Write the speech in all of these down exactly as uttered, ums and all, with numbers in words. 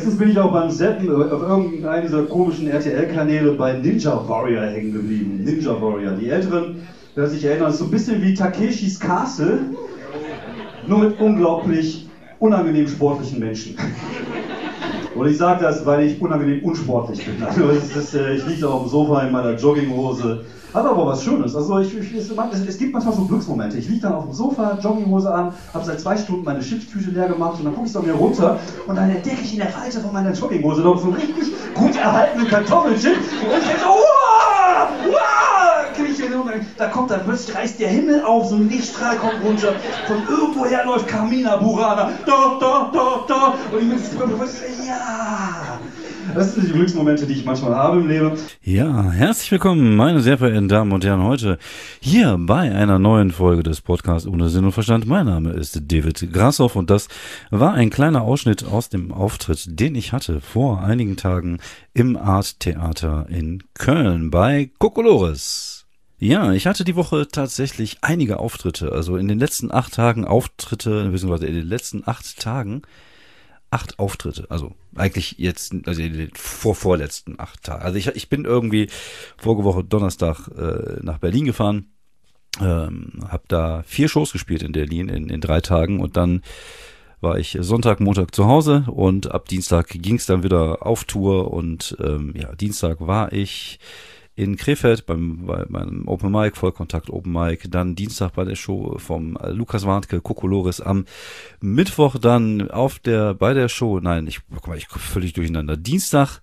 letztens bin ich auch beim Zappen auf irgendeinem dieser komischen R T L-Kanäle bei Ninja Warrior hängen geblieben. Ninja Warrior. Die Älteren, wer sich erinnert, ist so ein bisschen wie Takeshis Castle, nur mit unglaublich unangenehm sportlichen Menschen. Und ich sage das, weil ich unangenehm unsportlich bin. Also es ist, äh, ich liege da auf dem Sofa in meiner Jogginghose. Hat aber was Schönes. Also ich, ich, es, es gibt manchmal so Glücksmomente. Ich liege dann auf dem Sofa, Jogginghose an, habe seit zwei Stunden meine Chipstüte leer gemacht und dann gucke ich so mir runter und dann entdecke ich in der Falte von meiner Jogginghose noch so einen richtig gut erhaltenen Kartoffelchip. Und ich denke so, uah, uah, krieg ich den, da kommt dann plötzlich, reißt der Himmel auf, so ein Lichtstrahl kommt runter, von irgendwoher läuft Carmina Burana, da, da, da, da, und ich bin ja. Das sind die Glücksmomente, die ich manchmal habe im Leben. Ja, herzlich willkommen, meine sehr verehrten Damen und Herren, heute hier bei einer neuen Folge des Podcasts ohne Sinn und Verstand. Mein Name ist David Grashoff und das war ein kleiner Ausschnitt aus dem Auftritt, den ich hatte vor einigen Tagen im Art Theater in Köln bei Kokolores. Ja, ich hatte die Woche tatsächlich einige Auftritte, also in den letzten acht Tagen Auftritte, beziehungsweise in den letzten acht Tagen acht Auftritte, also eigentlich jetzt, also in den vor vorletzten acht Tagen. Also ich, ich bin irgendwie vorige Woche Donnerstag äh, nach Berlin gefahren, ähm, habe da vier Shows gespielt in Berlin in, in drei Tagen und dann war ich Sonntag, Montag zu Hause und ab Dienstag ging es dann wieder auf Tour und ähm, ja, Dienstag war ich in Krefeld beim, bei meinem Open Mic, Vollkontakt Open Mic, dann Dienstag bei der Show vom Lukas Warnke, Kokolores, am Mittwoch dann auf der, bei der Show, nein, ich, guck mal, ich komme völlig durcheinander, Dienstag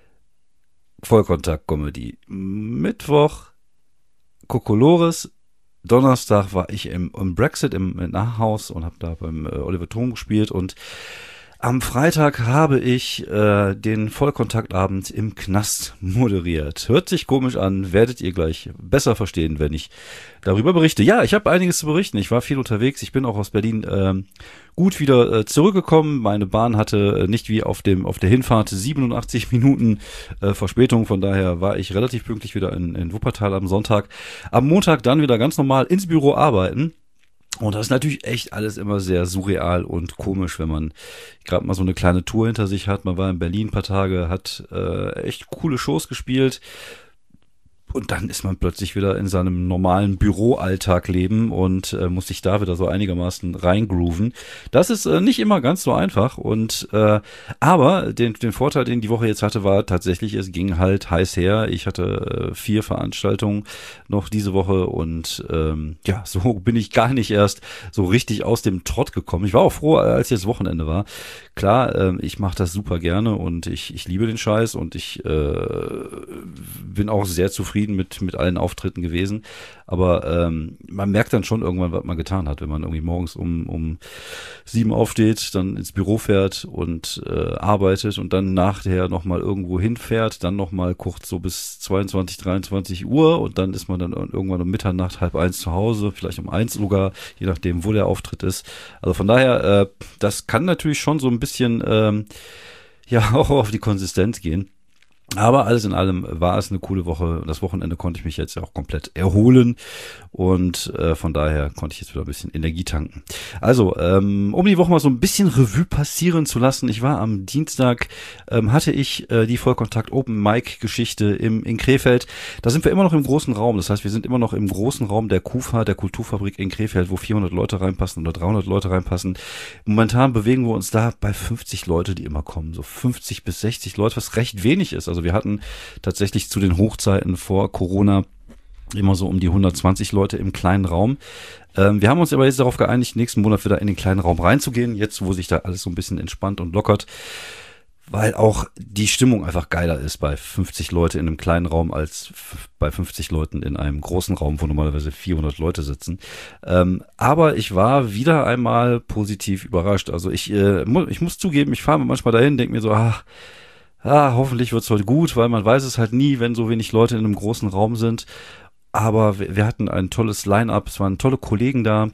Vollkontakt Comedy, Mittwoch Kokolores, Donnerstag war ich im, im Brexit im, im Nachhaus und habe da beim äh, Oliver Thom gespielt und am Freitag habe ich äh, den Vollkontaktabend im Knast moderiert. Hört sich komisch an, werdet ihr gleich besser verstehen, wenn ich darüber berichte. Ja, ich habe einiges zu berichten. Ich war viel unterwegs. Ich bin auch aus Berlin ähm, gut wieder äh, zurückgekommen. Meine Bahn hatte äh, nicht wie auf dem auf der Hinfahrt siebenundachtzig Minuten äh, Verspätung. Von daher war ich relativ pünktlich wieder in, in Wuppertal am Sonntag. Am Montag dann wieder ganz normal ins Büro arbeiten. Und das ist natürlich echt alles immer sehr surreal und komisch, wenn man gerade mal so eine kleine Tour hinter sich hat. Man war in Berlin ein paar Tage, hat äh, echt coole Shows gespielt. Und dann ist man plötzlich wieder in seinem normalen Büroalltag leben und äh, muss sich da wieder so einigermaßen reingrooven. Das ist äh, nicht immer ganz so einfach. Und äh, aber den, den Vorteil, den die Woche jetzt hatte, war tatsächlich, es ging halt heiß her. Ich hatte äh, vier Veranstaltungen noch diese Woche und ähm, ja, so bin ich gar nicht erst so richtig aus dem Trott gekommen. Ich war auch froh, als jetzt Wochenende war. Klar, äh, ich mache das super gerne und ich, ich liebe den Scheiß und ich äh, bin auch sehr zufrieden mit mit allen Auftritten gewesen, aber ähm, man merkt dann schon irgendwann, was man getan hat, wenn man irgendwie morgens um um sieben aufsteht, dann ins Büro fährt und äh, arbeitet und dann nachher nochmal irgendwo hinfährt, dann nochmal kurz so bis zweiundzwanzig, dreiundzwanzig Uhr und dann ist man dann irgendwann um Mitternacht, halb eins zu Hause, vielleicht um eins sogar, je nachdem, wo der Auftritt ist. Also von daher, äh, das kann natürlich schon so ein bisschen ähm, ja auch auf die Konsistenz gehen. Aber alles in allem war es eine coole Woche. Das Wochenende konnte ich mich jetzt auch komplett erholen und äh, von daher konnte ich jetzt wieder ein bisschen Energie tanken. Also, ähm, um die Woche mal so ein bisschen Revue passieren zu lassen. Ich war am Dienstag, ähm, hatte ich äh, die Vollkontakt Open Mic Geschichte im in Krefeld. Da sind wir immer noch im großen Raum. Das heißt, wir sind immer noch im großen Raum der KUFA, der Kulturfabrik in Krefeld, wo vierhundert Leute reinpassen oder dreihundert Leute reinpassen. Momentan bewegen wir uns da bei fünfzig Leute, die immer kommen. So fünfzig bis sechzig Leute, was recht wenig ist. Also wir hatten tatsächlich zu den Hochzeiten vor Corona immer so um die hundertzwanzig Leute im kleinen Raum. Ähm, wir haben uns aber jetzt darauf geeinigt, nächsten Monat wieder in den kleinen Raum reinzugehen, jetzt wo sich da alles so ein bisschen entspannt und lockert, weil auch die Stimmung einfach geiler ist bei fünfzig Leute in einem kleinen Raum als f- bei fünfzig Leuten in einem großen Raum, wo normalerweise vierhundert Leute sitzen. Ähm, aber ich war wieder einmal positiv überrascht. Also ich, äh, mu- ich muss zugeben, ich fahre manchmal dahin, denke mir so, ach, Ah, hoffentlich wird's heute gut, weil man weiß es halt nie, wenn so wenig Leute in einem großen Raum sind. Aber wir, wir hatten ein tolles Line-Up, es waren tolle Kollegen da,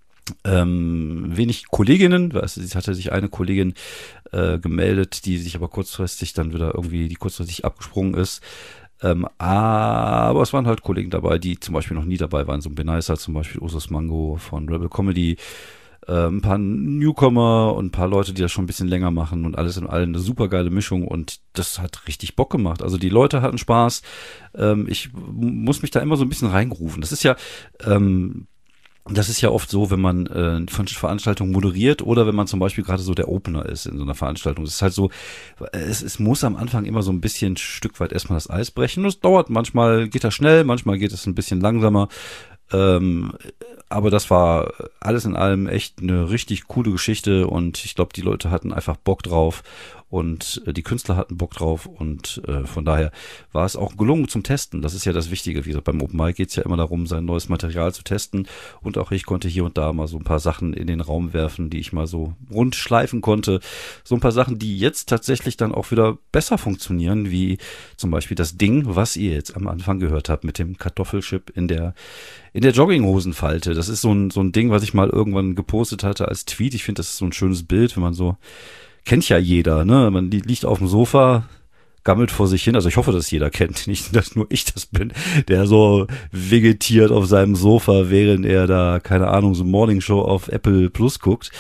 ähm, wenig Kolleginnen, weißt du, es hatte sich eine Kollegin äh, gemeldet, die sich aber kurzfristig dann wieder irgendwie, die kurzfristig abgesprungen ist. Ähm, aber es waren halt Kollegen dabei, die zum Beispiel noch nie dabei waren, so ein Benaisa zum Beispiel, Usus Mango von Rebel Comedy, äh, ein paar Newcomer und ein paar Leute, die das schon ein bisschen länger machen und alles in allem eine super geile Mischung und das hat richtig Bock gemacht. Also die Leute hatten Spaß. Ähm, ich muss mich da immer so ein bisschen reingerufen. Das ist ja ähm, Das ist ja oft so, wenn man äh, von Veranstaltungen moderiert oder wenn man zum Beispiel gerade so der Opener ist in so einer Veranstaltung. Es ist halt so, es, es muss am Anfang immer so ein bisschen ein Stück weit erstmal das Eis brechen. Das dauert, manchmal geht das schnell, manchmal geht es ein bisschen langsamer. Ähm, aber das war alles in allem echt eine richtig coole Geschichte und ich glaube, die Leute hatten einfach Bock drauf und äh, die Künstler hatten Bock drauf und äh, von daher war es auch gelungen zum Testen. Das ist ja das Wichtige. Wie gesagt, beim Open Mic geht es ja immer darum, sein neues Material zu testen und auch ich konnte hier und da mal so ein paar Sachen in den Raum werfen, die ich mal so rund schleifen konnte. So ein paar Sachen, die jetzt tatsächlich dann auch wieder besser funktionieren, wie zum Beispiel das Ding, was ihr jetzt am Anfang gehört habt mit dem Kartoffelchip in der in der Jogginghosenfalte. Das ist so ein so ein Ding, was ich mal irgendwann gepostet hatte als Tweet. Ich finde, das ist so ein schönes Bild, wenn man so, kennt ja jeder, ne? Man li- liegt auf dem Sofa, gammelt vor sich hin. Also ich hoffe, dass jeder kennt, nicht, dass nur ich das bin, der so vegetiert auf seinem Sofa, während er da, keine Ahnung, so Morning Show auf Apple Plus guckt.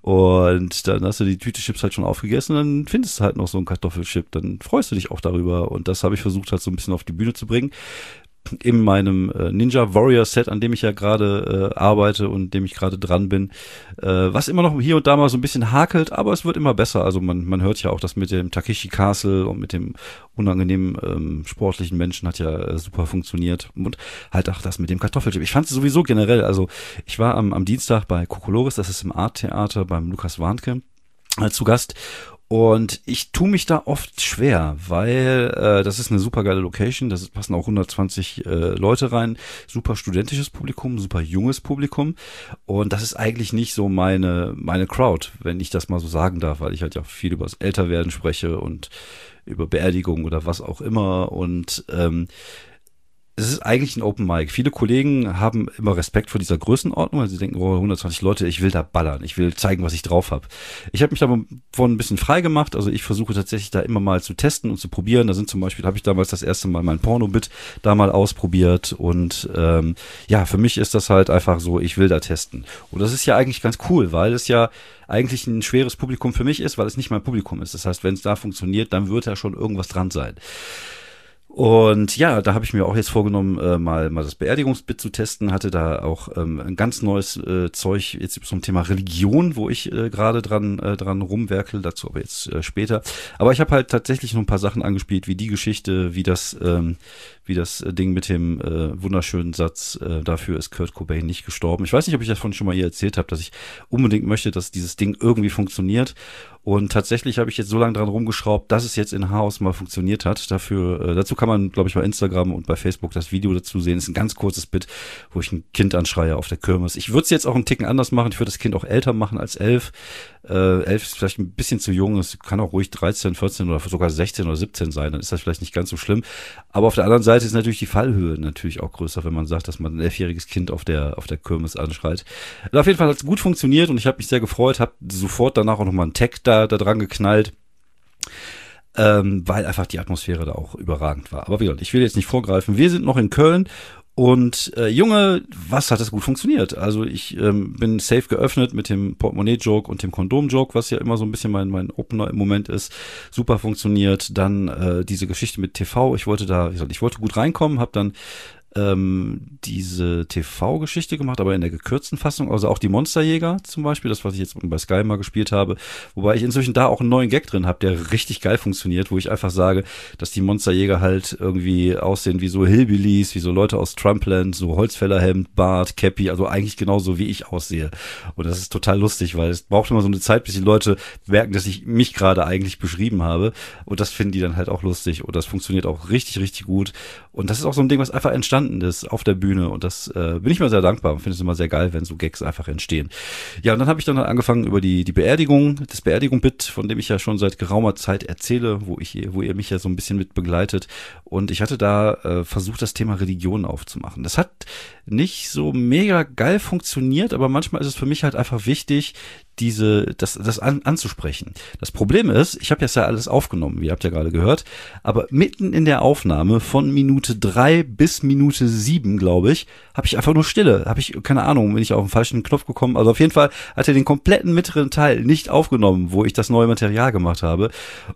Und dann hast du die Tüte Chips halt schon aufgegessen, dann findest du halt noch so einen Kartoffelchip. Dann freust du dich auch darüber. Und das habe ich versucht halt so ein bisschen auf die Bühne zu bringen. In meinem äh, Ninja Warrior Set, an dem ich ja gerade äh, arbeite und dem ich gerade dran bin, äh, was immer noch hier und da mal so ein bisschen hakelt, aber es wird immer besser. Also man man hört ja auch, das mit dem Takeshi Castle und mit dem unangenehmen ähm, sportlichen Menschen hat ja äh, super funktioniert und halt auch das mit dem Kartoffelchip. Ich fand es sowieso generell, also ich war am, am Dienstag bei Kokolores, das ist im Art Theater beim Lukas Warnke, äh, zu Gast. Und ich tue mich da oft schwer, weil äh, das ist eine super geile Location, da passen auch hundertzwanzig äh, Leute rein, super studentisches Publikum, super junges Publikum und das ist eigentlich nicht so meine meine Crowd, wenn ich das mal so sagen darf, weil ich halt ja viel über das Älterwerden spreche und über Beerdigung oder was auch immer und ähm, es ist eigentlich ein Open Mic. Viele Kollegen haben immer Respekt vor dieser Größenordnung, weil sie denken, oh, hundertzwanzig Leute, ich will da ballern, ich will zeigen, was ich drauf habe. Ich habe mich davon ein bisschen frei gemacht, also ich versuche tatsächlich da immer mal zu testen und zu probieren. Da sind zum Beispiel, habe ich damals das erste Mal mein Porno-Bit da mal ausprobiert und ähm, ja, für mich ist das halt einfach so, ich will da testen. Und das ist ja eigentlich ganz cool, weil es ja eigentlich ein schweres Publikum für mich ist, weil es nicht mein Publikum ist. Das heißt, wenn es da funktioniert, dann wird da schon irgendwas dran sein. Und ja, da habe ich mir auch jetzt vorgenommen, äh, mal mal das Beerdigungsbit zu testen. Hatte da auch ähm, ein ganz neues äh, Zeug jetzt zum Thema Religion, wo ich äh, gerade dran äh, dran rumwerkel. Dazu aber jetzt äh, später. Aber ich habe halt tatsächlich noch ein paar Sachen angespielt, wie die Geschichte, wie das ähm, wie das Ding mit dem äh, wunderschönen Satz, äh, dafür ist Kurt Cobain nicht gestorben. Ich weiß nicht, ob ich davon schon mal hier erzählt habe, dass ich unbedingt möchte, dass dieses Ding irgendwie funktioniert. Und tatsächlich habe ich jetzt so lange dran rumgeschraubt, dass es jetzt in Haus mal funktioniert hat. Dafür, äh, dazu kann man, glaube ich, bei Instagram und bei Facebook das Video dazu sehen. Das ist ein ganz kurzes Bit, wo ich ein Kind anschreie auf der Kirmes. Ich würde es jetzt auch einen Ticken anders machen. Ich würde das Kind auch älter machen als elf. Äh, elf ist vielleicht ein bisschen zu jung. Es kann auch ruhig dreizehn, vierzehn oder sogar sechzehn oder siebzehn sein. Dann ist das vielleicht nicht ganz so schlimm. Aber auf der anderen Seite ist natürlich die Fallhöhe natürlich auch größer, wenn man sagt, dass man ein elfjähriges Kind auf der auf der Kirmes anschreit. Also auf jeden Fall hat es gut funktioniert und ich habe mich sehr gefreut. Habe sofort danach auch nochmal einen Tag da, da dran geknallt. Ähm, weil einfach die Atmosphäre da auch überragend war. Aber wie gesagt, ich will jetzt nicht vorgreifen. Wir sind noch in Köln und äh, Junge, was hat das gut funktioniert? Also ich ähm, bin safe geöffnet mit dem Portemonnaie-Joke und dem Kondom-Joke, was ja immer so ein bisschen mein mein Opener im Moment ist. Super funktioniert. Dann äh, diese Geschichte mit T V. Ich wollte da, wie gesagt, ich wollte gut reinkommen, habe dann ähm, diese T V-Geschichte gemacht, aber in der gekürzten Fassung, also auch die Monsterjäger zum Beispiel, das, was ich jetzt bei Sky mal gespielt habe, wobei ich inzwischen da auch einen neuen Gag drin habe, der richtig geil funktioniert, wo ich einfach sage, dass die Monsterjäger halt irgendwie aussehen wie so Hillbillies, wie so Leute aus Trumpland, so Holzfällerhemd, Bart, Cappy, also eigentlich genauso wie ich aussehe. Und das ist total lustig, weil es braucht immer so eine Zeit, bis die Leute merken, dass ich mich gerade eigentlich beschrieben habe. Und das finden die dann halt auch lustig. Und das funktioniert auch richtig, richtig gut. Und das ist auch so ein Ding, was einfach entstanden ist auf der Bühne und das äh, bin ich mir sehr dankbar und finde es immer sehr geil, wenn so Gags einfach entstehen. Ja, und dann habe ich dann angefangen über die die Beerdigung, das Beerdigung-Bit, von dem ich ja schon seit geraumer Zeit erzähle, wo ich wo ihr mich ja so ein bisschen mit begleitet und ich hatte da äh, versucht, das Thema Religion aufzumachen. Das hat nicht so mega geil funktioniert, aber manchmal ist es für mich halt einfach wichtig, diese, das, das an, anzusprechen. Das Problem ist, ich habe jetzt ja alles aufgenommen, wie ihr habt ja gerade gehört, aber mitten in der Aufnahme von Minute drei bis Minute sieben, glaube ich, habe ich einfach nur Stille. Habe ich, keine Ahnung, bin ich auf den falschen Knopf gekommen. Also auf jeden Fall hat er den kompletten mittleren Teil nicht aufgenommen, wo ich das neue Material gemacht habe.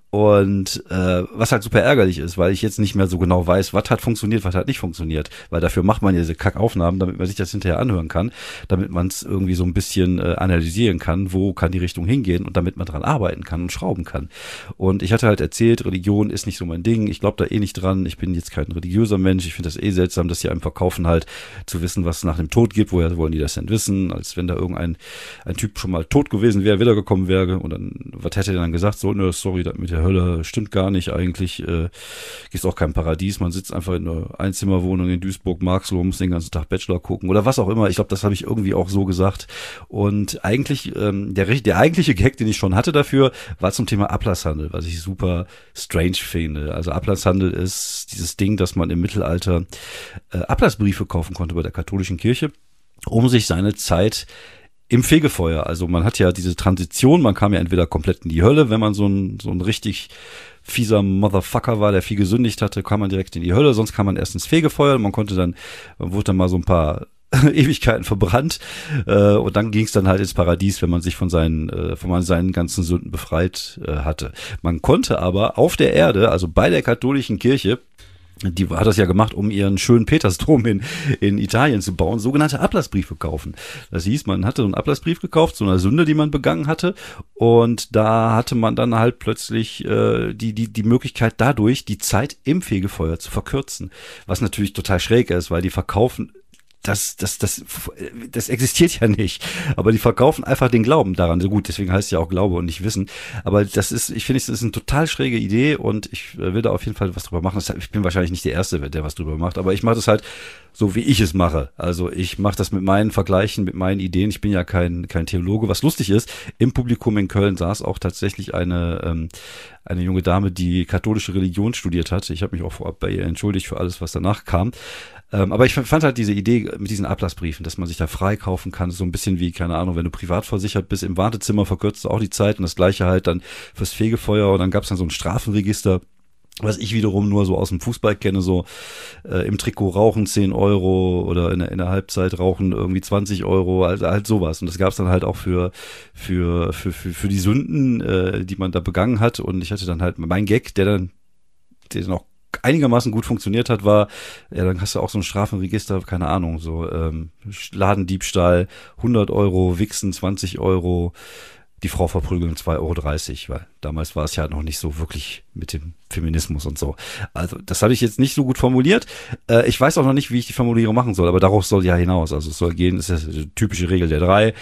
Und äh, was halt super ärgerlich ist, weil ich jetzt nicht mehr so genau weiß, was hat funktioniert, was hat nicht funktioniert. Weil dafür macht man ja diese Kackaufnahmen, damit man sich das hinterher anhören kann, damit man es irgendwie so ein bisschen äh, analysieren kann, wo kann die Richtung hingehen und damit man dran arbeiten kann und schrauben kann. Und ich hatte halt erzählt, Religion ist nicht so mein Ding, ich glaube da eh nicht dran, ich bin jetzt kein religiöser Mensch, ich finde das eh seltsam, dass sie einem verkaufen halt zu wissen, was es nach dem Tod gibt, woher wollen die das denn wissen, als wenn da irgendein ein Typ schon mal tot gewesen wäre, wiedergekommen wäre und dann, was hätte er dann gesagt, so, ne, sorry, das mit der Hölle stimmt gar nicht, eigentlich äh, gibt es auch kein Paradies, man sitzt einfach in einer Einzimmerwohnung in Duisburg-Marxloh, muss den ganzen Tag Bachelor gucken oder was auch immer, ich glaube, das habe ich irgendwie auch so gesagt und eigentlich, ähm, der, der eigentliche Gag, den ich schon hatte dafür, war zum Thema Ablasshandel, was ich super strange finde, also Ablasshandel ist dieses Ding, dass man im Mittelalter äh, Ablassbriefe kaufen konnte bei der katholischen Kirche, um sich seine Zeit im Fegefeuer, also man hat ja diese Transition, man kam ja entweder komplett in die Hölle, wenn man so ein, so ein richtig fieser Motherfucker war, der viel gesündigt hatte, kam man direkt in die Hölle, sonst kam man erst ins Fegefeuer, man konnte dann, man wurde dann mal so ein paar Ewigkeiten verbrannt äh, und dann ging es dann halt ins Paradies, wenn man sich von seinen äh, von seinen ganzen Sünden befreit äh, hatte. Man konnte aber auf der Erde, also bei der katholischen Kirche, die hat das ja gemacht, um ihren schönen Petersdom in, in Italien zu bauen, sogenannte Ablassbriefe kaufen. Das hieß, man hatte so einen Ablassbrief gekauft, so eine Sünde, die man begangen hatte, und da hatte man dann halt plötzlich äh, die, die, die Möglichkeit dadurch, die Zeit im Fegefeuer zu verkürzen. Was natürlich total schräg ist, weil die verkaufen Das, das, das, das existiert ja nicht. Aber die verkaufen einfach den Glauben daran. So gut, deswegen heißt es ja auch Glaube und nicht Wissen. Aber das ist, ich finde, das ist eine total schräge Idee und ich will da auf jeden Fall was drüber machen. Ich bin wahrscheinlich nicht der Erste, der was drüber macht, aber ich mache das halt so, wie ich es mache. Also ich mache das mit meinen Vergleichen, mit meinen Ideen. Ich bin ja kein, kein Theologe. Was lustig ist, im Publikum in Köln saß auch tatsächlich eine, ähm, eine junge Dame, die katholische Religion studiert hat. Ich habe mich auch vorab bei ihr entschuldigt für alles, was danach kam. Ähm, aber ich fand halt diese Idee mit diesen Ablassbriefen, dass man sich da freikaufen kann, so ein bisschen wie, keine Ahnung, wenn du privat versichert bist, im Wartezimmer verkürzt du auch die Zeit und das Gleiche halt dann fürs Fegefeuer und dann gab es dann so ein Strafenregister, was ich wiederum nur so aus dem Fußball kenne, so äh, im Trikot rauchen zehn Euro oder in der, in der Halbzeit rauchen irgendwie zwanzig Euro, also halt sowas. Und das gab es dann halt auch für für für für für die Sünden, äh, die man da begangen hat. Und ich hatte dann halt mein Gag, der dann der dann auch einigermaßen gut funktioniert hat, war, ja, dann hast du auch so ein Strafenregister, keine Ahnung, so ähm, Ladendiebstahl, hundert Euro, Wichsen, zwanzig Euro, die Frau verprügeln, zwei Euro dreißig, weil damals war es ja noch nicht so wirklich mit dem Feminismus und so. Also das habe ich jetzt nicht so gut formuliert. Äh, ich weiß auch noch nicht, wie ich die Formulierung machen soll, aber darauf soll ja hinaus. Also es soll gehen, das ist die typische Regel der drei.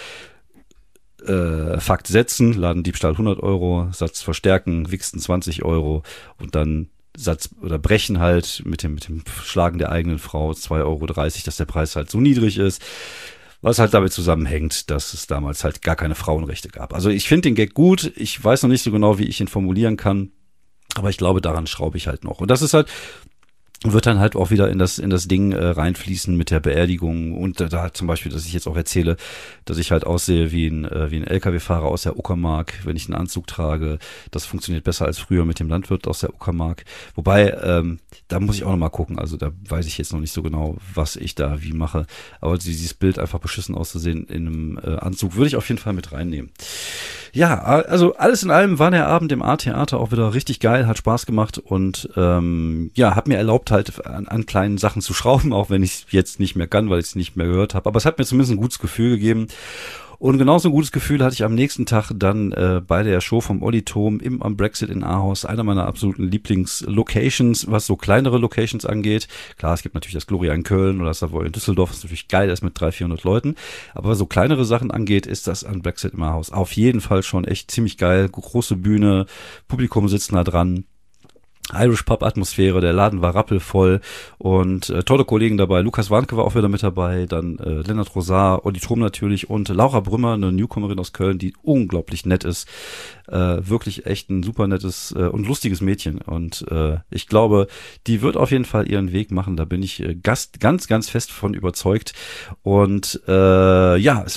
Äh, Fakt setzen, Ladendiebstahl hundert Euro, Satz verstärken, Wichsen zwanzig Euro und dann Satz oder brechen halt mit dem, mit dem Schlagen der eigenen Frau zwei Euro dreißig, dass der Preis halt so niedrig ist. Was halt damit zusammenhängt, dass es damals halt gar keine Frauenrechte gab. Also ich finde den Gag gut. Ich weiß noch nicht so genau, wie ich ihn formulieren kann. Aber ich glaube, daran schraube ich halt noch. Und das ist halt, wird dann halt auch wieder in das in das Ding äh, reinfließen mit der Beerdigung und äh, da zum Beispiel, dass ich jetzt auch erzähle, dass ich halt aussehe wie ein äh, wie ein L K W-Fahrer aus der Uckermark, wenn ich einen Anzug trage. Das funktioniert besser als früher mit dem Landwirt aus der Uckermark. Wobei, ähm, da muss ich auch noch mal gucken. Also da weiß ich jetzt noch nicht so genau, was ich da wie mache. Aber dieses Bild einfach beschissen auszusehen in einem äh, Anzug würde ich auf jeden Fall mit reinnehmen. Ja, also alles in allem war der Abend im A-Theater auch wieder richtig geil, hat Spaß gemacht und ähm, ja, hat mir erlaubt halt an, an kleinen Sachen zu schrauben, auch wenn ich es jetzt nicht mehr kann, weil ich es nicht mehr gehört habe. Aber es hat mir zumindest ein gutes Gefühl gegeben. Und genauso ein gutes Gefühl hatte ich am nächsten Tag dann äh, bei der Show vom Olli Thom im am Brexit in Ahaus, einer meiner absoluten Lieblingslocations, was so kleinere Locations angeht. Klar, es gibt natürlich das Gloria in Köln oder das Savoy in Düsseldorf, was natürlich geil ist mit dreihundert, vierhundert Leuten. Aber was so kleinere Sachen angeht, ist das am Brexit im Ahaus auf jeden Fall schon echt ziemlich geil. Große Bühne, Publikum sitzt nah dran. Irish Pub Atmosphäre, der Laden war rappelvoll und äh, tolle Kollegen dabei. Lukas Warnke war auch wieder mit dabei, dann äh, Lennart Rosar, Olli Thom natürlich und Laura Brümmer, eine Newcomerin aus Köln, die unglaublich nett ist. Äh, wirklich echt ein super nettes äh, und lustiges Mädchen und äh, ich glaube, die wird auf jeden Fall ihren Weg machen, da bin ich äh, Gast, ganz, ganz fest von überzeugt und äh, ja, es war ein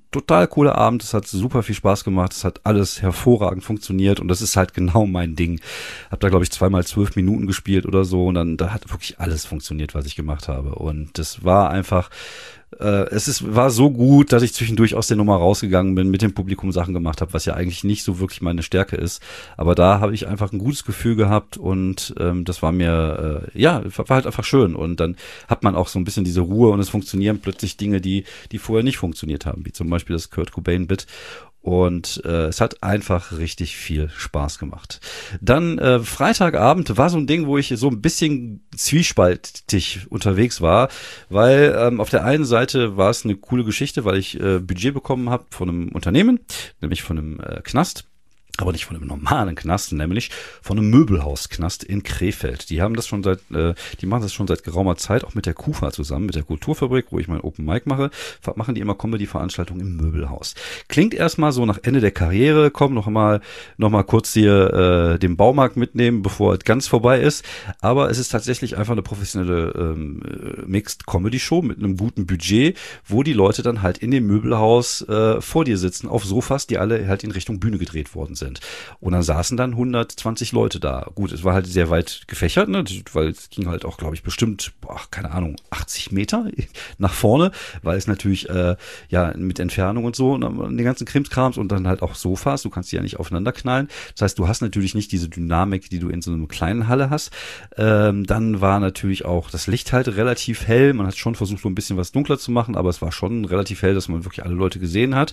total cooler Abend, es hat super viel Spaß gemacht, es hat alles hervorragend funktioniert und das ist halt genau mein Ding. Hab da, glaube ich, zweimal zwölf Minuten gespielt oder so und dann da hat wirklich alles funktioniert, was ich gemacht habe. Und das war einfach, äh, es ist, war so gut, dass ich zwischendurch aus der Nummer rausgegangen bin, mit dem Publikum Sachen gemacht habe, was ja eigentlich nicht so wirklich meine Stärke ist. Aber da habe ich einfach ein gutes Gefühl gehabt und ähm, das war mir, äh, ja, war halt einfach schön. Und dann hat man auch so ein bisschen diese Ruhe und es funktionieren plötzlich Dinge, die, die vorher nicht funktioniert haben, wie zum Beispiel das Kurt Cobain-Bit. Und äh, es hat einfach richtig viel Spaß gemacht. Dann äh, Freitagabend war so ein Ding, wo ich so ein bisschen zwiespaltig unterwegs war, weil ähm, auf der einen Seite war es eine coole Geschichte, weil ich äh, Budget bekommen habe von einem Unternehmen, nämlich von einem äh, Knast. Aber nicht von einem normalen Knast, nämlich von einem Möbelhausknast in Krefeld. Die haben das schon seit, äh, die machen das schon seit geraumer Zeit, auch mit der KUFA zusammen, mit der Kulturfabrik, wo ich mein Open Mic mache, machen die immer Comedy-Veranstaltungen im Möbelhaus. Klingt erstmal so nach Ende der Karriere, komm noch mal, noch mal kurz hier äh, den Baumarkt mitnehmen, bevor es ganz vorbei ist. Aber es ist tatsächlich einfach eine professionelle ähm, Mixed-Comedy-Show mit einem guten Budget, wo die Leute dann halt in dem Möbelhaus äh, vor dir sitzen, auf Sofas, die alle halt in Richtung Bühne gedreht worden sind. Und dann saßen dann hundertzwanzig Leute da. Gut, es war halt sehr weit gefächert, ne, weil es ging halt auch, glaube ich, bestimmt, boah, keine Ahnung, achtzig Meter nach vorne, weil es natürlich, äh, ja, mit Entfernung und so, und den ganzen Krimskrams und dann halt auch Sofas, du kannst die ja nicht aufeinander knallen. Das heißt, du hast natürlich nicht diese Dynamik, die du in so einer kleinen Halle hast. Ähm, dann war natürlich auch das Licht halt relativ hell. Man hat schon versucht, so ein bisschen was dunkler zu machen, aber es war schon relativ hell, dass man wirklich alle Leute gesehen hat.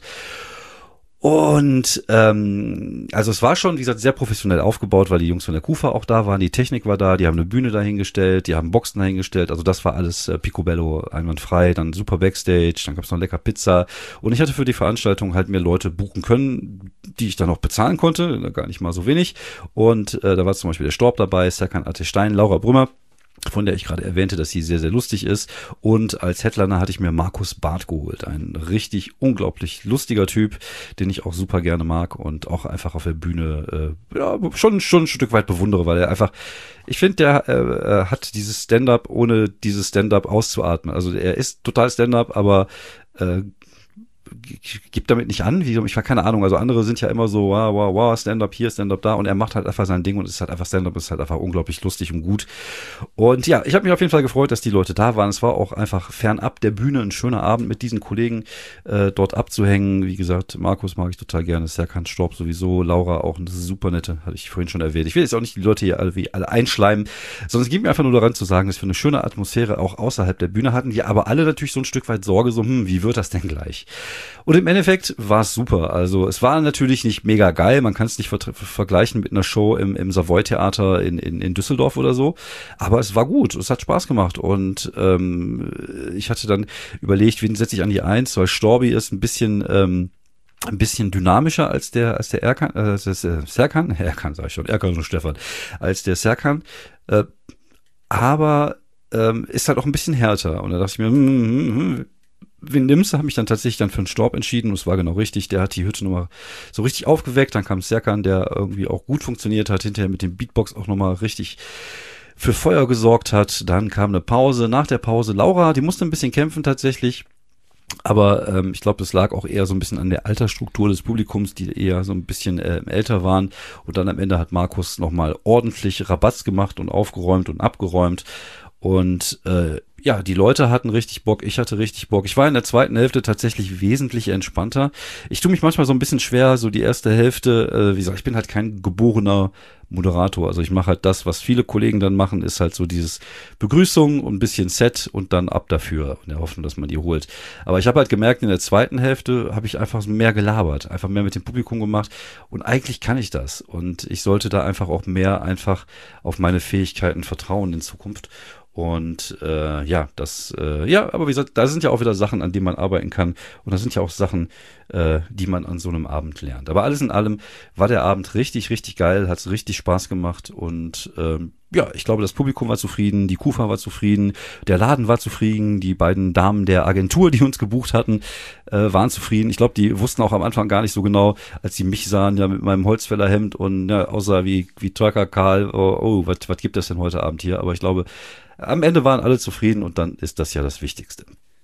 Und ähm, also es war schon, wie gesagt, sehr professionell aufgebaut, weil die Jungs von der KUFA auch da waren, die Technik war da, die haben eine Bühne dahingestellt, die haben Boxen dahingestellt, also das war alles äh, picobello, einwandfrei, dann super Backstage, dann gab's noch lecker Pizza und ich hatte für die Veranstaltung halt mir Leute buchen können, die ich dann auch bezahlen konnte, gar nicht mal so wenig und äh, da war zum Beispiel der Storb dabei, Serkan Ateşstein, Laura Brümmer, von der ich gerade erwähnte, dass sie sehr, sehr lustig ist. Und als Headliner hatte ich mir Markus Barth geholt. Ein richtig unglaublich lustiger Typ, den ich auch super gerne mag und auch einfach auf der Bühne äh, ja, schon, schon ein Stück weit bewundere, weil er einfach, ich finde, der äh, hat dieses Stand-up, ohne dieses Stand-up auszuatmen. Also er ist total Stand-up, aber äh, gibt damit nicht an, wie, ich war keine Ahnung, also andere sind ja immer so, wow, wow, wow, Stand-up hier, Stand-up da und er macht halt einfach sein Ding und es ist halt einfach Stand-up, ist halt einfach unglaublich lustig und gut und ja, ich habe mich auf jeden Fall gefreut, dass die Leute da waren, es war auch einfach fernab der Bühne ein schöner Abend mit diesen Kollegen äh, dort abzuhängen, wie gesagt, Markus mag ich total gerne, Serkan Storb sowieso, Laura auch, eine super nette, hatte ich vorhin schon erwähnt, ich will jetzt auch nicht die Leute hier alle, wie alle einschleimen, sondern es geht mir einfach nur daran zu sagen, dass wir eine schöne Atmosphäre auch außerhalb der Bühne hatten, die aber alle natürlich so ein Stück weit Sorge, so, hm, wie wird das denn gleich? Und im Endeffekt war es super. Also es war natürlich nicht mega geil. Man kann es nicht ver- vergleichen mit einer Show im, im Savoy-Theater in, in, in Düsseldorf oder so. Aber es war gut. Es hat Spaß gemacht. Und ähm, ich hatte dann überlegt, wen setze ich an die Eins, weil Storbi ist ein bisschen... Ähm, ein bisschen dynamischer als der als der Erkan, äh, das äh, Serkan, Erkan sag ich schon, Erkan und Stefan, als der Serkan. Äh, aber ähm, ist halt auch ein bisschen härter. Und da dachte ich mir, hm, hm, hm, wen nimmst du? Habe mich dann tatsächlich dann für einen Storb entschieden und es war genau richtig. Der hat die Hütte nochmal so richtig aufgeweckt. Dann kam Serkan, der irgendwie auch gut funktioniert hat, hinterher mit dem Beatbox auch nochmal richtig für Feuer gesorgt hat. Dann kam eine Pause. Nach der Pause Laura, die musste ein bisschen kämpfen tatsächlich. Aber ähm, ich glaube, das lag auch eher so ein bisschen an der Altersstruktur des Publikums, die eher so ein bisschen äh, älter waren. Und dann am Ende hat Markus nochmal ordentlich Rabatz gemacht und aufgeräumt und abgeräumt. Und äh, ja, die Leute hatten richtig Bock, ich hatte richtig Bock. Ich war in der zweiten Hälfte tatsächlich wesentlich entspannter. Ich tue mich manchmal so ein bisschen schwer, so die erste Hälfte, äh, wie gesagt, ich bin halt kein geborener Moderator. Also ich mache halt das, was viele Kollegen dann machen, ist halt so dieses Begrüßung und ein bisschen Set und dann ab dafür in der Hoffnung, dass man die holt. Aber ich habe halt gemerkt, in der zweiten Hälfte habe ich einfach mehr gelabert, einfach mehr mit dem Publikum gemacht und eigentlich kann ich das und ich sollte da einfach auch mehr einfach auf meine Fähigkeiten vertrauen in Zukunft. Und äh, ja, das, äh, ja, aber wie gesagt, da sind ja auch wieder Sachen, an denen man arbeiten kann. Und da sind ja auch Sachen, äh, die man an so einem Abend lernt. Aber alles in allem war der Abend richtig, richtig geil, hat richtig Spaß gemacht. Und ähm, ja, ich glaube, das Publikum war zufrieden, die KUFA war zufrieden, der Laden war zufrieden, die beiden Damen der Agentur, die uns gebucht hatten, äh, waren zufrieden. Ich glaube, die wussten auch am Anfang gar nicht so genau, als sie mich sahen, ja, mit meinem Holzfällerhemd und ja, außer wie wie Trucker Karl, oh, oh was was gibt es denn heute Abend hier? Aber ich glaube, am Ende waren alle zufrieden und dann ist das ja das Wichtigste.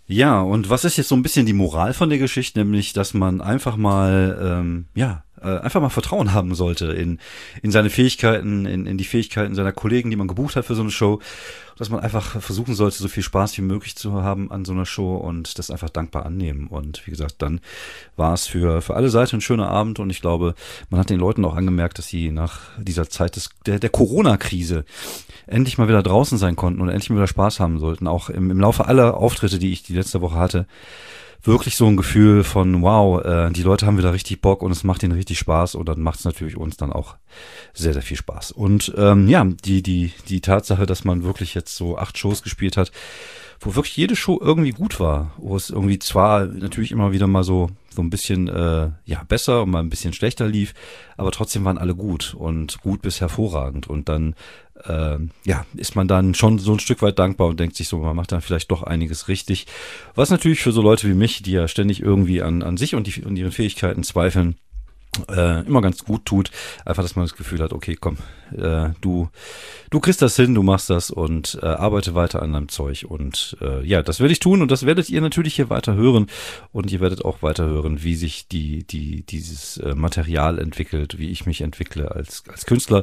Ja, und was ist jetzt so ein bisschen die Moral von der Geschichte, nämlich, dass man einfach mal, ähm, ja, äh, einfach mal Vertrauen haben sollte in in seine Fähigkeiten, in in die Fähigkeiten seiner Kollegen, die man gebucht hat für so eine Show, dass man einfach versuchen sollte, so viel Spaß wie möglich zu haben an so einer Show und das einfach dankbar annehmen. Und wie gesagt, dann war es für für alle Seiten ein schöner Abend und ich glaube, man hat den Leuten auch angemerkt, dass sie nach dieser Zeit des der der Corona-Krise endlich mal wieder draußen sein konnten und endlich mal wieder Spaß haben sollten. Auch im, im Laufe aller Auftritte, die ich die letzte Woche hatte, wirklich so ein Gefühl von, wow, äh, die Leute haben wieder richtig Bock und es macht ihnen richtig Spaß und dann macht es natürlich uns dann auch sehr, sehr viel Spaß. Und ähm, ja, die die die Tatsache, dass man wirklich jetzt so acht Shows gespielt hat, wo wirklich jede Show irgendwie gut war, wo es irgendwie zwar natürlich immer wieder mal so so ein bisschen äh, ja besser und mal ein bisschen schlechter lief, aber trotzdem waren alle gut und gut bis hervorragend und dann äh, ja ist man dann schon so ein Stück weit dankbar und denkt sich so, man macht dann vielleicht doch einiges richtig, was natürlich für so Leute wie mich, die ja ständig irgendwie an an sich und die und ihren Fähigkeiten zweifeln, äh, immer ganz gut tut, einfach, dass man das Gefühl hat, okay, komm, äh, du du kriegst das hin, du machst das und äh, arbeite weiter an deinem Zeug und äh, ja, das werde ich tun und das werdet ihr natürlich hier weiter hören und ihr werdet auch weiter hören, wie sich die die dieses äh, Material entwickelt, wie ich mich entwickle als als Künstler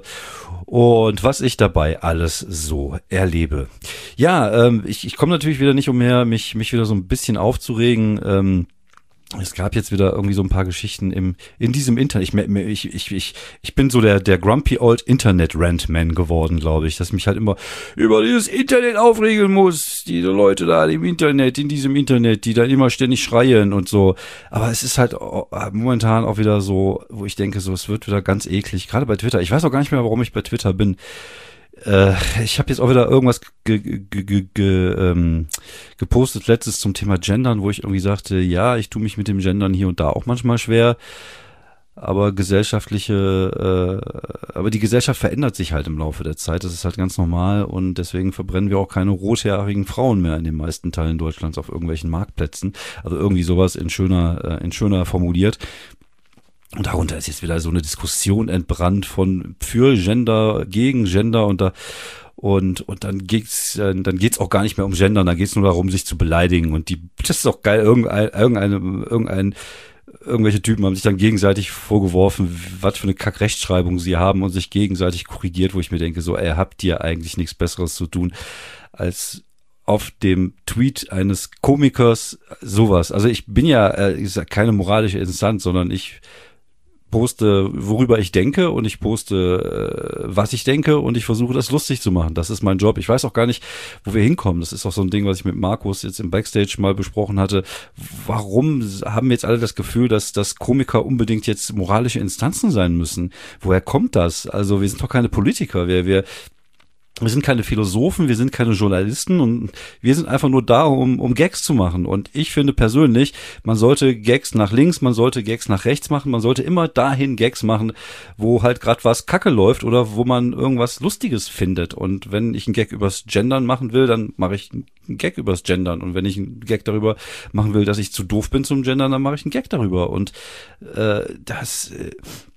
und was ich dabei alles so erlebe. Ja, ähm, ich ich komme natürlich wieder nicht umher, mich mich wieder so ein bisschen aufzuregen. Ähm, Es gab jetzt wieder irgendwie so ein paar Geschichten im in diesem Internet. Ich ich ich ich, ich bin so der der grumpy old Internet Rantman geworden, glaube ich, dass mich halt immer über dieses Internet aufregen muss. Diese Leute da im Internet, in diesem Internet, die dann immer ständig schreien und so. Aber es ist halt momentan auch wieder so, wo ich denke, so es wird wieder ganz eklig. Gerade bei Twitter. Ich weiß auch gar nicht mehr, warum ich bei Twitter bin. Äh, ich habe jetzt auch wieder irgendwas ge, ge, ge, ge, ähm, gepostet letztes zum Thema Gendern, wo ich irgendwie sagte, ja, ich tue mich mit dem Gendern hier und da auch manchmal schwer, aber gesellschaftliche, äh, aber die Gesellschaft verändert sich halt im Laufe der Zeit, das ist halt ganz normal und deswegen verbrennen wir auch keine rothaarigen Frauen mehr in den meisten Teilen Deutschlands auf irgendwelchen Marktplätzen, also irgendwie sowas in schöner, äh, in schöner formuliert. Und darunter ist jetzt wieder so eine Diskussion entbrannt von für Gender, gegen Gender und da und und dann geht's dann geht's auch gar nicht mehr um Gender, dann geht's nur darum, sich zu beleidigen und die das ist auch geil, irgendein irgendeine irgendein irgendwelche Typen haben sich dann gegenseitig vorgeworfen, was für eine Kack-Rechtschreibung sie haben und sich gegenseitig korrigiert, wo ich mir denke, so, ey, habt ihr eigentlich nichts Besseres zu tun, als auf dem Tweet eines Komikers sowas. Also ich bin ja äh, ich sag, keine moralische Instanz, sondern ich poste, worüber ich denke und ich poste, äh, was ich denke und ich versuche, das lustig zu machen. Das ist mein Job. Ich weiß auch gar nicht, wo wir hinkommen. Das ist auch so ein Ding, was ich mit Markus jetzt im Backstage mal besprochen hatte. Warum haben jetzt alle das Gefühl, dass, dass Komiker unbedingt jetzt moralische Instanzen sein müssen? Woher kommt das? Also wir sind doch keine Politiker. Wir, wir Wir sind keine Philosophen, wir sind keine Journalisten und wir sind einfach nur da, um, um Gags zu machen. Und ich finde persönlich, man sollte Gags nach links, man sollte Gags nach rechts machen, man sollte immer dahin Gags machen, wo halt gerade was Kacke läuft oder wo man irgendwas Lustiges findet. Und wenn ich einen Gag übers Gendern machen will, dann mache ich einen Gag übers Gendern. Und wenn ich einen Gag darüber machen will, dass ich zu doof bin zum Gendern, dann mache ich einen Gag darüber. Und äh, das... Äh,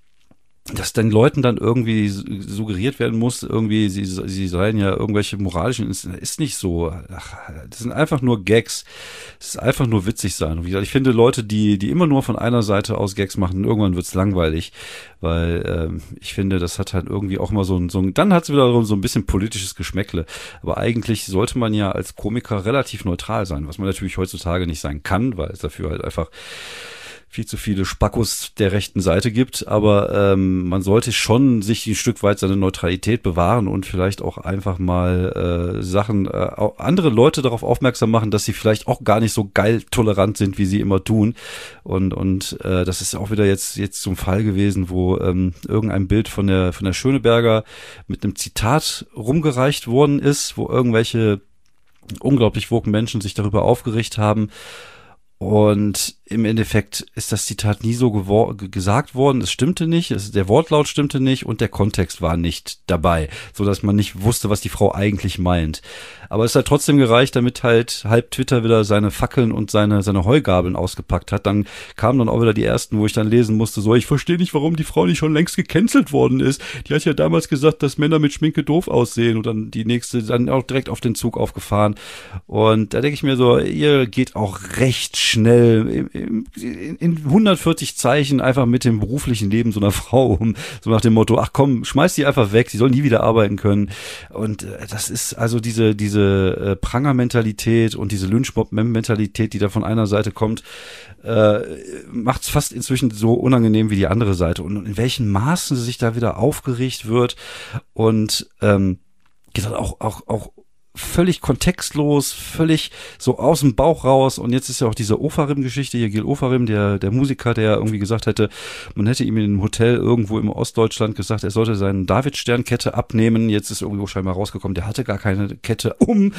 dass den Leuten dann irgendwie suggeriert werden muss, irgendwie, sie, sie seien ja irgendwelche moralischen, ist nicht so. Ach, das sind einfach nur Gags. Es ist einfach nur witzig sein. Und wie gesagt, ich finde Leute, die, die immer nur von einer Seite aus Gags machen, irgendwann wird's langweilig, weil ähm, ich finde, das hat halt irgendwie auch mal so ein, so ein dann hat's wiederum so ein bisschen politisches Geschmäckle. Aber eigentlich sollte man ja als Komiker relativ neutral sein, was man natürlich heutzutage nicht sein kann, weil es dafür halt einfach viel zu viele Spackos der rechten Seite gibt, aber ähm, man sollte schon sich ein Stück weit seine Neutralität bewahren und vielleicht auch einfach mal äh, Sachen, äh, auch andere Leute darauf aufmerksam machen, dass sie vielleicht auch gar nicht so geil tolerant sind, wie sie immer tun. Und und äh, das ist auch wieder jetzt jetzt zum Fall gewesen, wo ähm, irgendein Bild von der von der Schöneberger mit einem Zitat rumgereicht worden ist, wo irgendwelche unglaublich woken Menschen sich darüber aufgeregt haben. Und im Endeffekt ist das Zitat nie so gewor- g- gesagt worden. Es stimmte nicht, es, der Wortlaut stimmte nicht und der Kontext war nicht dabei, so dass man nicht wusste, was die Frau eigentlich meint. Aber es hat trotzdem gereicht, damit halt halb Twitter wieder seine Fackeln und seine seine Heugabeln ausgepackt hat. Dann kamen dann auch wieder die ersten, wo ich dann lesen musste, so, ich verstehe nicht, warum die Frau nicht schon längst gecancelt worden ist. Die hat ja damals gesagt, dass Männer mit Schminke doof aussehen, und dann die nächste dann auch direkt auf den Zug aufgefahren. Und da denke ich mir so, ihr geht auch recht schnell in, in, in hundertvierzig Zeichen einfach mit dem beruflichen Leben so einer Frau um, so nach dem Motto, ach komm, schmeiß die einfach weg, sie soll nie wieder arbeiten können. Und äh, das ist also diese diese äh, Pranger-Mentalität und diese Lynchmob-Mentalität, die da von einer Seite kommt, äh, macht es fast inzwischen so unangenehm wie die andere Seite. Und in welchen Maßen sie sich da wieder aufgeregt wird und ähm, gesagt, auch auch auch völlig kontextlos, völlig so aus dem Bauch raus. Und jetzt ist ja auch diese Ofarim-Geschichte hier, Gil Ofarim, der der Musiker, der irgendwie gesagt hätte, man hätte ihm in einem Hotel irgendwo im Ostdeutschland gesagt, er sollte seine Davidstern-Kette abnehmen. Jetzt ist irgendwo scheinbar rausgekommen, der hatte gar keine Kette um.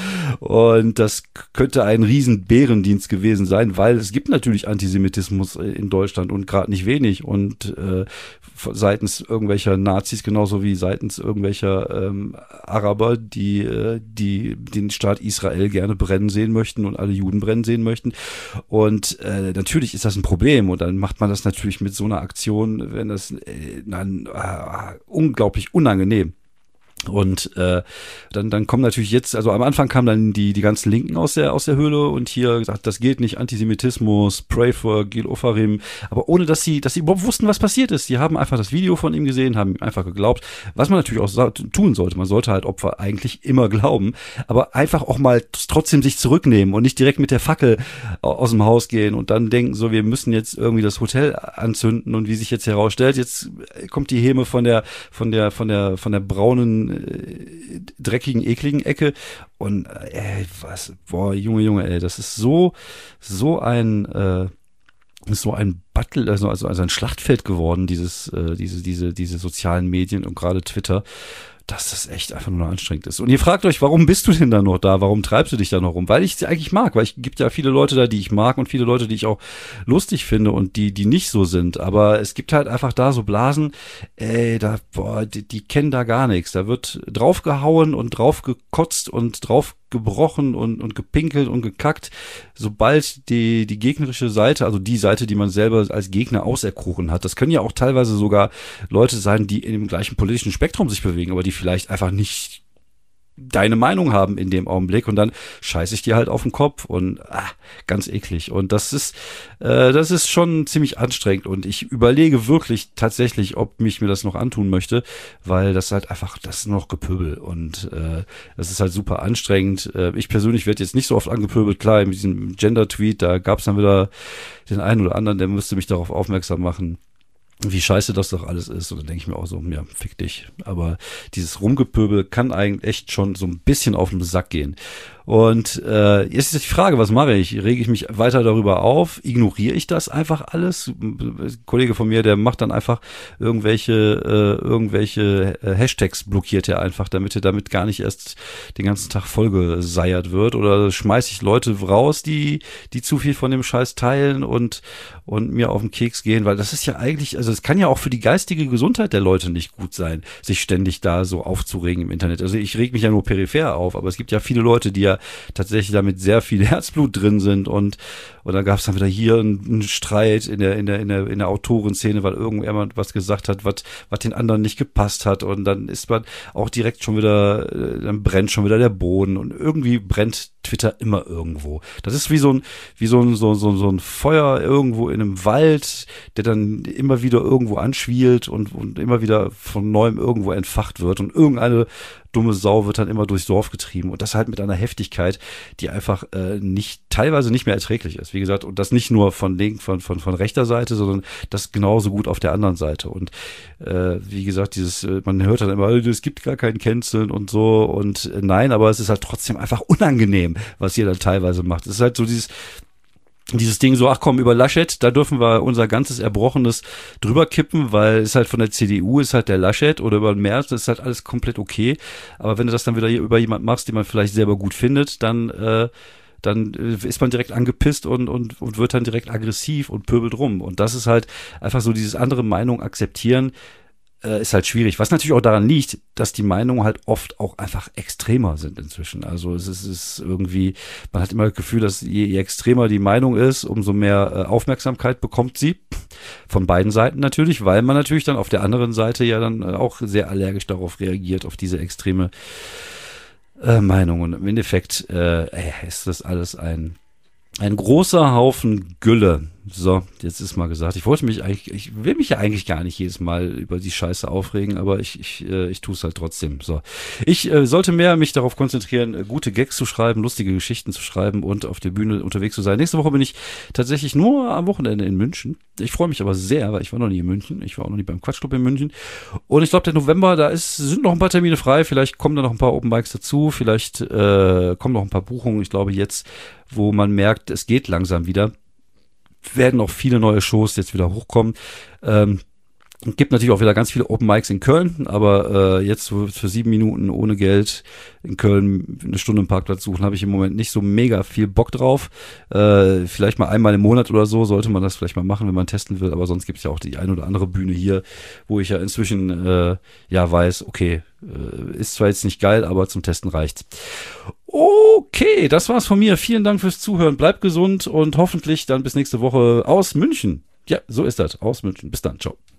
Und das könnte ein riesen Bärendienst gewesen sein, weil es gibt natürlich Antisemitismus in Deutschland und gerade nicht wenig. Und äh, seitens irgendwelcher Nazis genauso wie seitens irgendwelcher ähm, Araber, die äh, die den Staat Israel gerne brennen sehen möchten und alle Juden brennen sehen möchten. Und äh, natürlich ist das ein Problem, und dann macht man das natürlich mit so einer Aktion, wenn das äh, dann äh, unglaublich unangenehm. Und äh, dann dann kommen natürlich jetzt, also am Anfang kamen dann die die ganzen Linken aus der aus der Höhle und hier gesagt, das geht nicht, Antisemitismus, pray for Gil Ofarim, aber ohne dass sie dass sie überhaupt wussten, was passiert ist. Die haben einfach das Video von ihm gesehen, haben ihm einfach geglaubt, was man natürlich auch sa- tun sollte. Man sollte halt Opfer eigentlich immer glauben, aber einfach auch mal trotzdem sich zurücknehmen und nicht direkt mit der Fackel aus dem Haus gehen und dann denken, so, wir müssen jetzt irgendwie das Hotel anzünden, und wie sich jetzt herausstellt, jetzt kommt die Häme von der von der von der von der braunen dreckigen, ekligen Ecke, und ey, was, boah, Junge, Junge, ey, das ist so, so ein, äh, so ein Battle, also, also, also ein Schlachtfeld geworden, dieses, äh, diese, diese, diese sozialen Medien und gerade Twitter, dass das echt einfach nur anstrengend ist. Und ihr fragt euch, warum bist du denn da noch da? Warum treibst du dich da noch rum? Weil ich es eigentlich mag, weil ich gibt ja viele Leute da, die ich mag, und viele Leute, die ich auch lustig finde und die die nicht so sind. Aber es gibt halt einfach da so Blasen, ey, da boah, die, die kennen da gar nichts. Da wird draufgehauen und draufgekotzt und drauf gebrochen und, und gepinkelt und gekackt, sobald die, die gegnerische Seite, also die Seite, die man selber als Gegner auserkoren hat. Das können ja auch teilweise sogar Leute sein, die in dem gleichen politischen Spektrum sich bewegen, aber die vielleicht einfach nicht deine Meinung haben in dem Augenblick, und dann scheiße ich dir halt auf den Kopf, und ah, ganz eklig. Und das ist äh, das ist schon ziemlich anstrengend, und ich überlege wirklich tatsächlich, ob mich mir das noch antun möchte, weil das halt einfach, das ist noch Gepöbel, und äh, das ist halt super anstrengend. Äh, ich persönlich werde jetzt nicht so oft angepöbelt, klar, in diesem Gender-Tweet, da gab es dann wieder den einen oder anderen, der müsste mich darauf aufmerksam machen, wie scheiße das doch alles ist. Und dann denke ich mir auch so, ja, fick dich. Aber dieses Rumgepöbel kann eigentlich echt schon so ein bisschen auf den Sack gehen. Und äh, jetzt ist die Frage, was mache ich? Rege ich mich weiter darüber auf? Ignoriere ich das einfach alles? Ein Kollege von mir, der macht dann einfach irgendwelche äh, irgendwelche äh, Hashtags, blockiert er einfach, damit er damit gar nicht erst den ganzen Tag vollgeseiert wird. Oder schmeiße ich Leute raus, die die zu viel von dem Scheiß teilen und und mir auf den Keks gehen, weil das ist ja eigentlich, also es kann ja auch für die geistige Gesundheit der Leute nicht gut sein, sich ständig da so aufzuregen im Internet. Also ich reg mich ja nur peripher auf, aber es gibt ja viele Leute, die ja tatsächlich damit sehr viel Herzblut drin sind, und und dann gab es dann wieder hier einen, einen Streit in der in der in der in der Autorenszene, weil irgendjemand was gesagt hat, was was den anderen nicht gepasst hat, und dann ist man auch direkt schon wieder, äh, dann brennt schon wieder der Boden, und irgendwie brennt Twitter immer irgendwo. Das ist wie so ein wie so ein so so so ein Feuer irgendwo in einem Wald, der dann immer wieder irgendwo anschwielt und und immer wieder von neuem irgendwo entfacht wird, und irgendeine dumme Sau wird dann immer durchs Dorf getrieben, und das halt mit einer Heftigkeit, die einfach äh, nicht teilweise nicht mehr erträglich ist. Wie gesagt, und das nicht nur von link von von von rechter Seite, sondern das genauso gut auf der anderen Seite. Und äh, wie gesagt, dieses äh, man hört dann immer, es gibt gar kein Canceln und so, und äh, nein, aber es ist halt trotzdem einfach unangenehm, was ihr dann teilweise macht. Es ist halt so dieses Dieses Ding so, ach komm, über Laschet, da dürfen wir unser ganzes Erbrochenes drüber kippen, weil es halt von der C D U ist halt der Laschet, oder über den Merz, das ist halt alles komplett okay. Aber wenn du das dann wieder über jemand machst, den man vielleicht selber gut findet, dann äh, dann äh, ist man direkt angepisst und, und, und wird dann direkt aggressiv und pöbelt rum. Und das ist halt einfach so dieses andere Meinung akzeptieren, äh, ist halt schwierig. Was natürlich auch daran liegt, dass die Meinungen halt oft auch einfach extremer sind inzwischen. Also es ist, es ist irgendwie, man hat immer das Gefühl, dass je, je extremer die Meinung ist, umso mehr äh, Aufmerksamkeit bekommt sie. Von beiden Seiten natürlich, weil man natürlich dann auf der anderen Seite ja dann äh, auch sehr allergisch darauf reagiert, auf diese extreme äh, Meinung. Und im Endeffekt äh, ist das alles ein Ein großer Haufen Gülle. So, jetzt ist mal gesagt. Ich wollte mich eigentlich, ich will mich ja eigentlich gar nicht jedes Mal über die Scheiße aufregen, aber ich, ich, äh, ich tue es halt trotzdem. So, ich äh, sollte mehr mich darauf konzentrieren, äh, gute Gags zu schreiben, lustige Geschichten zu schreiben und auf der Bühne unterwegs zu sein. Nächste Woche bin ich tatsächlich nur am Wochenende in München. Ich freue mich aber sehr, weil ich war noch nie in München. Ich war auch noch nie beim Quatschclub in München. Und ich glaube, der November, da ist, sind noch ein paar Termine frei. Vielleicht kommen da noch ein paar Open Mics dazu. Vielleicht äh, kommen noch ein paar Buchungen. Ich glaube jetzt, wo man merkt, es geht langsam wieder, werden auch viele neue Shows jetzt wieder hochkommen. Ähm, gibt natürlich auch wieder ganz viele Open Mics in Köln, aber äh, jetzt so für sieben Minuten ohne Geld in Köln eine Stunde im Parkplatz suchen, habe ich im Moment nicht so mega viel Bock drauf. Äh, vielleicht mal einmal im Monat oder so sollte man das vielleicht mal machen, wenn man testen will, aber sonst gibt es ja auch die ein oder andere Bühne hier, wo ich ja inzwischen äh, ja weiß, okay, äh, ist zwar jetzt nicht geil, aber zum Testen reicht's. Okay, das war's von mir. Vielen Dank fürs Zuhören. Bleibt gesund und hoffentlich dann bis nächste Woche aus München. Ja, so ist das. Aus München. Bis dann. Ciao.